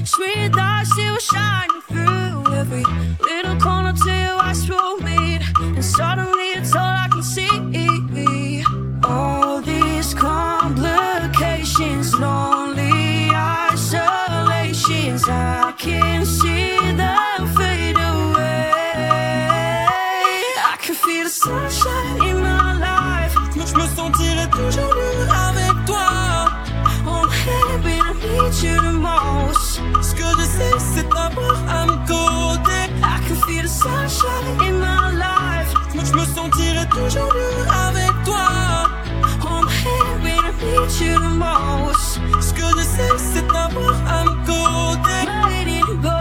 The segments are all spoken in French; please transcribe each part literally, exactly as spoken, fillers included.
Sweet lights still shining through every little corner till your eyes will meet, and suddenly it's all I can see. All these complications, lonely isolations, I can see them fade away. I can feel the sunshine in my life. Je me sentirai toujours mieux avec toi. Oh baby, I need you the most. Ce que je sais, c'est t'avoir à mes côtés. I can feel the sunshine in my life. Je me sentirai toujours mieux avec toi. Oh baby, I need you the most. Ce que je sais, c'est t'avoir à mes côtés. Letting go.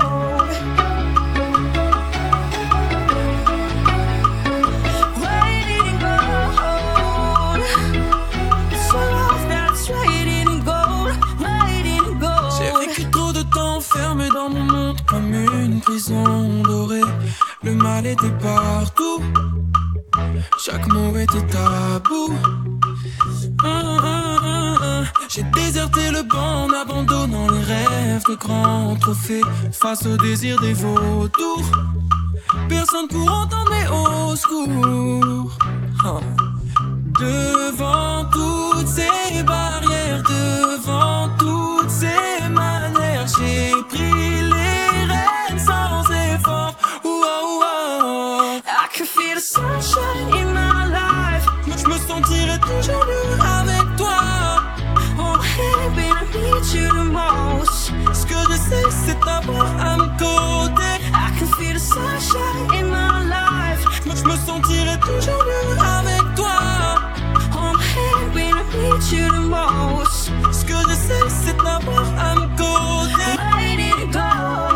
Enfermé dans mon monde comme une prison dorée. Le mal était partout, chaque mot était tabou. Ah, ah, ah, ah. J'ai déserté le banc en abandonnant les rêves de grands trophées face au désir des vautours. Personne pour entendre mes au secours. Ah. Devant toutes ces barrières, devant toutes ces manières, j'ai pris les rênes sans effort. Ouah, ouah. I can feel the sunshine in my life. Je me sentirai toujours mieux avec toi. Oh baby, I need you the most. Ce que je sais, c'est t'avoir à mes côtés. I can feel the sunshine in my life. Je me sentirai toujours mieux avec toi. Oh baby, I need you the most. Ce que je sais, c'est t'avoir à mes côtés. Letting go.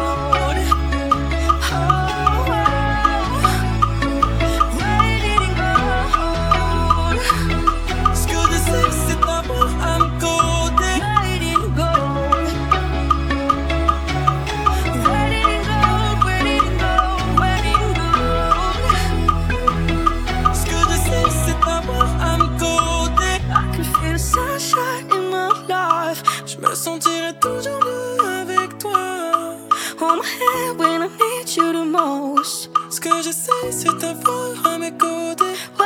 Je me sentirai toujours mieux avec toi. On my head when I need you the most. Ce que je sais, c'est t'avoir à mes côtés.